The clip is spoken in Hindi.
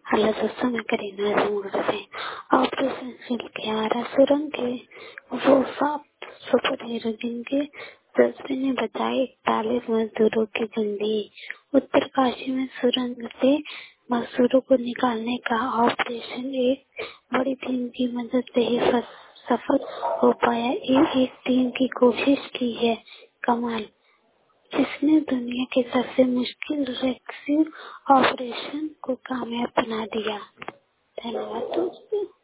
हेलो दोस्तों, मैं करीना जमूर से ऑपरेशन शील के आरा सुरंग के वो सात सुपर हीरो जिनके जज्बे ने बचाई 41 मजदूरों की जिंदगी। उत्तरकाशी में सुरंग से मजदूरों को निकालने का ऑपरेशन एक बड़ी टीम की मदद से ही सफल हो पाया। एक टीम की कोशिश की है कमाल, जिसने दुनिया के सबसे मुश्किल रेस्क्यू ऑपरेशन को कामयाब बना दिया। धन्यवाद दोस्तों।